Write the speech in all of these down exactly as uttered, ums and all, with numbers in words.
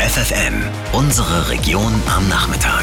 F F M, unsere Region am Nachmittag.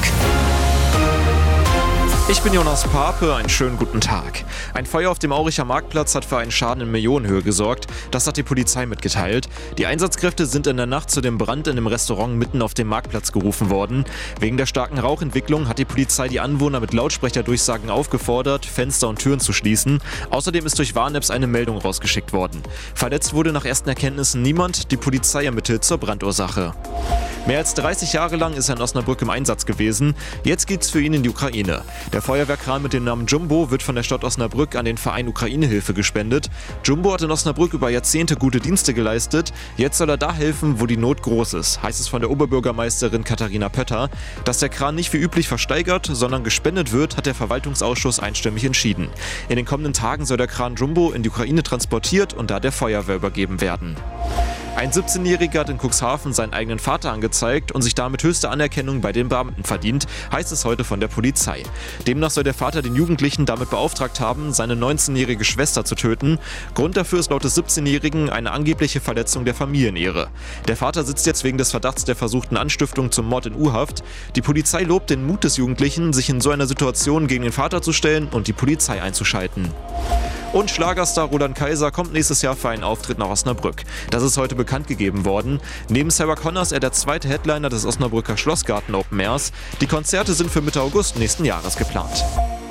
Ich bin Jonas Pape, einen schönen guten Tag. Ein Feuer auf dem Auricher Marktplatz hat für einen Schaden in Millionenhöhe gesorgt. Das hat die Polizei mitgeteilt. Die Einsatzkräfte sind in der Nacht zu dem Brand in dem Restaurant mitten auf dem Marktplatz gerufen worden. Wegen der starken Rauchentwicklung hat die Polizei die Anwohner mit Lautsprecherdurchsagen aufgefordert, Fenster und Türen zu schließen. Außerdem ist durch Warn-Apps eine Meldung rausgeschickt worden. Verletzt wurde nach ersten Erkenntnissen niemand. Die Polizei ermittelt zur Brandursache. Mehr als dreißig Jahre lang ist er in Osnabrück im Einsatz gewesen. Jetzt geht's für ihn in die Ukraine. Der Feuerwehrkran mit dem Namen Jumbo wird von der Stadt Osnabrück an den Verein Ukraine-Hilfe gespendet. Jumbo hat in Osnabrück über Jahrzehnte gute Dienste geleistet. Jetzt soll er da helfen, wo die Not groß ist, heißt es von der Oberbürgermeisterin Katharina Pötter. Dass der Kran nicht wie üblich versteigert, sondern gespendet wird, hat der Verwaltungsausschuss einstimmig entschieden. In den kommenden Tagen soll der Kran Jumbo in die Ukraine transportiert und da der Feuerwehr übergeben werden. Ein siebzehnjähriger hat in Cuxhaven seinen eigenen Vater angezeigt und sich damit höchste Anerkennung bei den Beamten verdient, heißt es heute von der Polizei. Demnach soll der Vater den Jugendlichen damit beauftragt haben, seine neunzehnjährige Schwester zu töten. Grund dafür ist laut des siebzehnjährigen eine angebliche Verletzung der Familienehre. Der Vater sitzt jetzt wegen des Verdachts der versuchten Anstiftung zum Mord in U-Haft. Die Polizei lobt den Mut des Jugendlichen, sich in so einer Situation gegen den Vater zu stellen und die Polizei einzuschalten. Und Schlagerstar Roland Kaiser kommt nächstes Jahr für einen Auftritt nach Osnabrück. Das ist heute bekannt gegeben worden. Neben Sarah Connor ist er der zweite Headliner des Osnabrücker Schlossgarten Open Airs. Die Konzerte sind für Mitte August nächsten Jahres geplant.